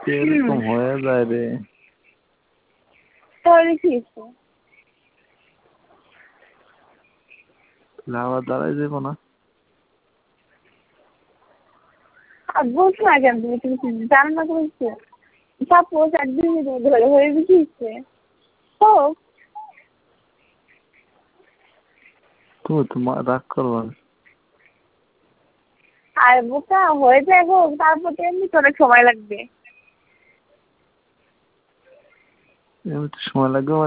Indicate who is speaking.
Speaker 1: এরকম হয়ে যায় রে।
Speaker 2: তাহলে কি হচ্ছে?
Speaker 1: আবার দাঁড়াই যাবো না।
Speaker 2: আর বলছো না কেন তুমি জানো না বলছো? সাপোজ একদিন ধরে হয়ে কি হচ্ছে? হোক।
Speaker 1: তুমি তো রাগ করবো না।
Speaker 2: আর বোকা হয়ে যায় হোক, তারপর তো এমনি তো অনেক সময় লাগবে।
Speaker 1: এমনি সময় লাগবে।